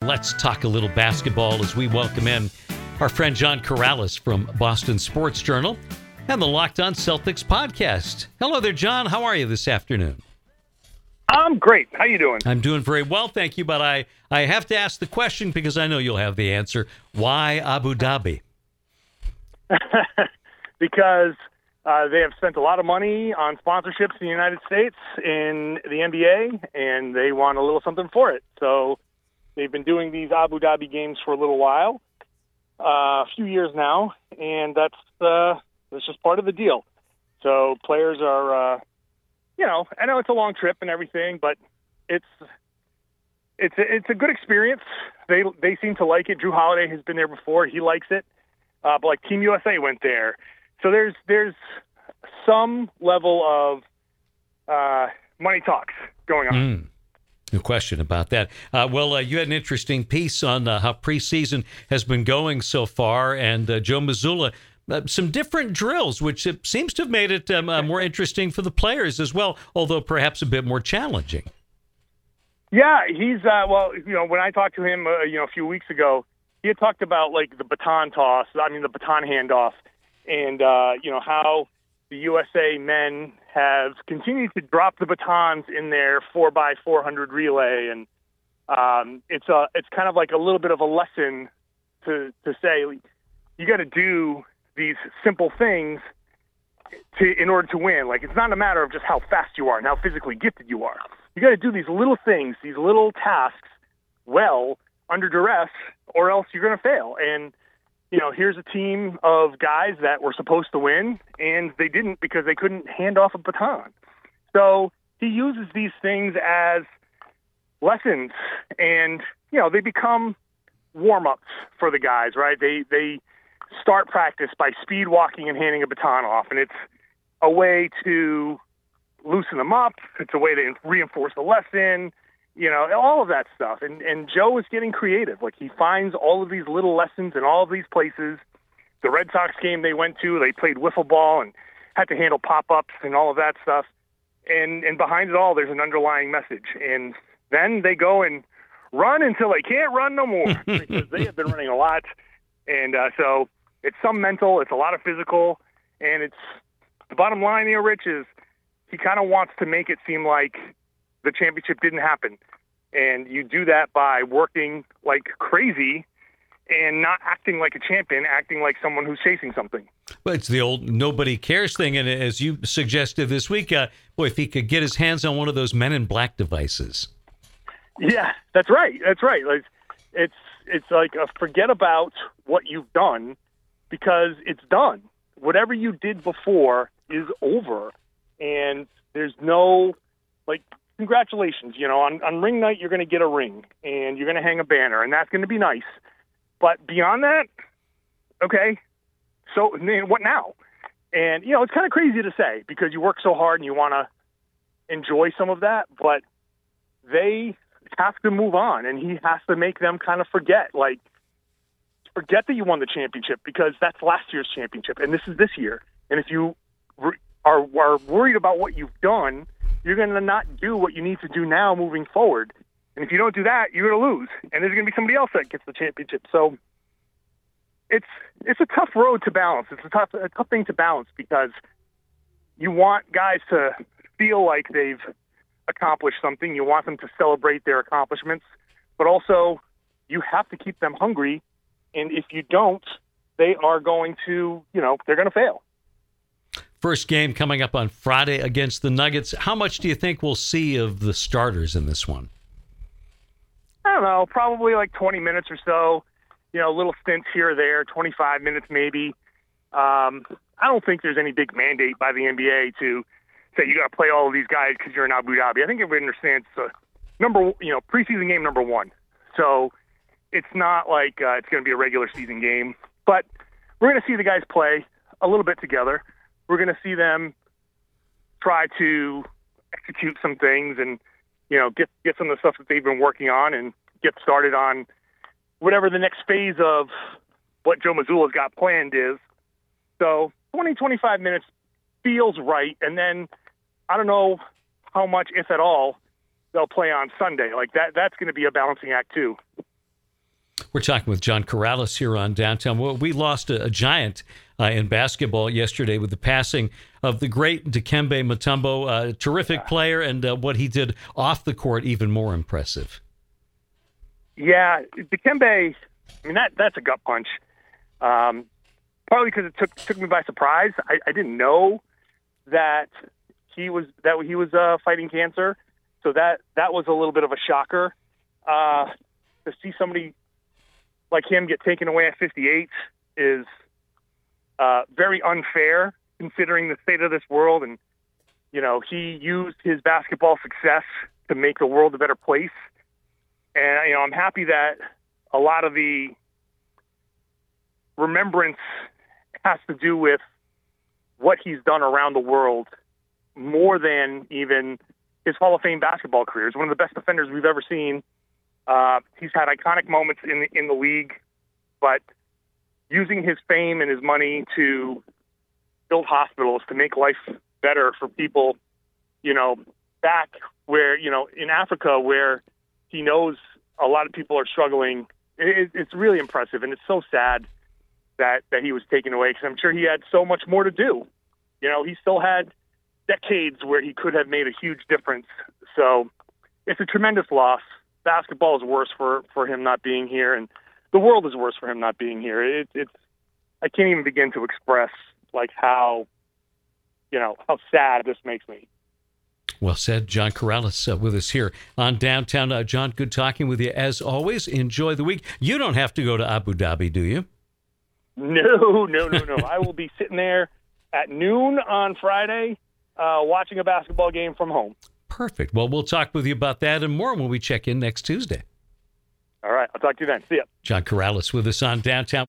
let's talk a little basketball as we welcome in our friend John Karalis from Boston Sports Journal and the Locked On Celtics podcast. Hello there, John. How are you this afternoon? I'm great. How you doing? I'm doing very well, thank you. But I have to ask the question because I know you'll have the answer. Why Abu Dhabi? Because they have spent a lot of money on sponsorships in the United States in the NBA, and they want a little something for it. So they've been doing these Abu Dhabi games for a little while, a few years now, and that's just part of the deal. So players are, I know it's a long trip and everything, but it's a good experience. They seem to like it. Drew Holiday has been there before; he likes it. But like Team USA went there, so there's some level of money talks going on. No question about that. You had an interesting piece on how preseason has been going so far, and Joe Mazzulla, some different drills, which it seems to have made it more interesting for the players as well, although perhaps a bit more challenging. Yeah, he's when I talked to him, a few weeks ago, he had talked about like the baton handoff, and how the USA men have continued to drop the batons in their 4x400 relay, and it's kind of like a little bit of a lesson to say you got to do these simple things in order to win. Like, it's not a matter of just how fast you are and how physically gifted you are. You got to do these little things, these little tasks well under duress, or else you're going to fail. And here's a team of guys that were supposed to win, and they didn't because they couldn't hand off a baton. So he uses these things as lessons, and they become warm-ups for the guys, right? They start practice by speed walking and handing a baton off, and it's a way to loosen them up. It's a way to reinforce the lesson, all of that stuff. And Joe is getting creative. Like, he finds all of these little lessons in all of these places. The Red Sox game they went to, they played wiffle ball and had to handle pop-ups and all of that stuff. And behind it all, there's an underlying message. And then they go and run until they can't run no more because they have been running a lot. And so it's some mental, it's a lot of physical, and it's the bottom line here, Rich, is he kind of wants to make it seem like the championship didn't happen. And you do that by working like crazy and not acting like a champion, acting like someone who's chasing something. Well, it's the old nobody cares thing. And as you suggested this week, if he could get his hands on one of those Men in Black devices. Yeah, that's right. That's right. Like, it's like forget about what you've done because it's done. Whatever you did before is over. And there's no, congratulations, on ring night, you're going to get a ring and you're going to hang a banner, and that's going to be nice. But beyond that, okay, so what now? And, it's kind of crazy to say because you work so hard and you want to enjoy some of that, but they have to move on, and he has to make them kind of forget that you won the championship because that's last year's championship, and this is this year. And if you are worried about what you've done, you're going to not do what you need to do now moving forward. And if you don't do that, you're going to lose. And there's going to be somebody else that gets the championship. So it's a tough road to balance. It's a tough thing to balance because you want guys to feel like they've accomplished something. You want them to celebrate their accomplishments. But also, you have to keep them hungry. And if you don't, they are going to, they're going to fail. First game coming up on Friday against the Nuggets. How much do you think we'll see of the starters in this one? I don't know, probably like 20 minutes or so, little stints here or there, 25 minutes maybe. I don't think there's any big mandate by the NBA to say you got to play all of these guys because you're in Abu Dhabi. I think everybody understands preseason game number one. So it's not like it's going to be a regular season game. But we're going to see the guys play a little bit together. We're going to see them try to execute some things and, get some of the stuff that they've been working on and get started on whatever the next phase of what Joe Mazzulla's got planned is. So 20, 25 minutes feels right. And then I don't know how much, if at all, they'll play on Sunday. Like that's going to be a balancing act too. We're talking with John Karalis here on Downtown. Well, we lost a giant in basketball yesterday with the passing of the great Dikembe Mutombo, a terrific player, and what he did off the court even more impressive. Yeah, Dikembe, I mean, that's a gut punch. Partly because it took me by surprise. I didn't know that he was fighting cancer, so that was a little bit of a shocker. To see somebody like him get taken away at 58 is very unfair, considering the state of this world. And he used his basketball success to make the world a better place. And I'm happy that a lot of the remembrance has to do with what he's done around the world more than even his Hall of Fame basketball career. He's one of the best defenders we've ever seen. He's had iconic moments in the league, but using his fame and his money to build hospitals, to make life better for people, back where, in Africa, where he knows a lot of people are struggling, it's really impressive. And it's so sad that he was taken away, because I'm sure he had so much more to do. He still had decades where he could have made a huge difference. So it's a tremendous loss. Basketball is worse for him not being here, and the world is worse for him not being here. It's I can't even begin to express how sad this makes me. Well said. John Karalis with us here on Downtown. John, good talking with you as always. Enjoy the week. You don't have to go to Abu Dhabi, do you? No. I will be sitting there at noon on Friday watching a basketball game from home. Perfect. Well, we'll talk with you about that and more when we check in next Tuesday. All right. I'll talk to you then. See ya. John Karalis with us on Downtown.